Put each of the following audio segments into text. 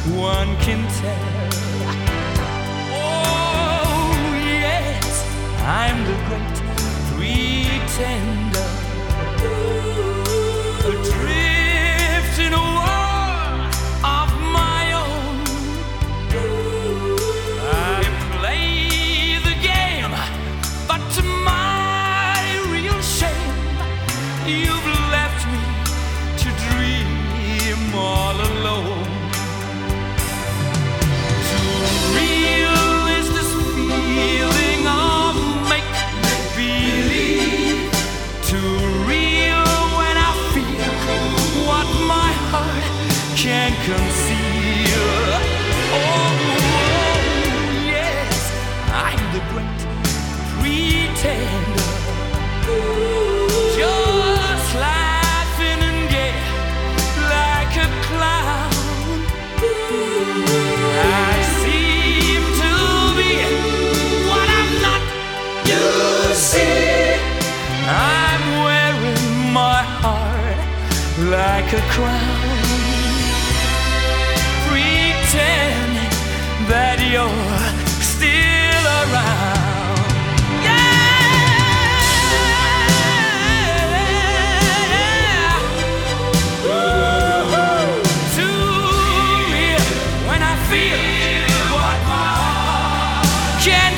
one can tell. Oh yes, I'm the great pretender, adrift in a world of my own. I play the game, but to my real shame, you've left me to dream all alone. Can't conceal. Oh, yes, I'm the great pretender, just laughing and gay like a clown. I seem to be what I'm not. You see, I'm wearing my heart like a crown, that you're still around. Yeah. To me, when I feel what my heart can't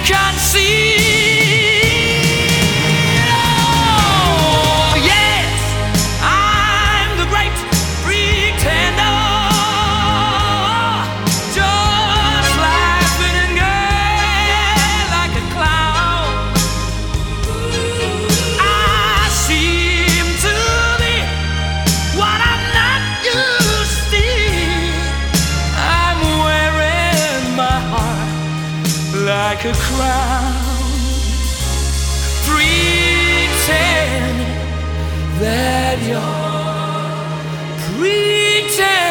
conceal. Oh, yes, I'm the great pretender. Like a crown, pretend that you're pretend.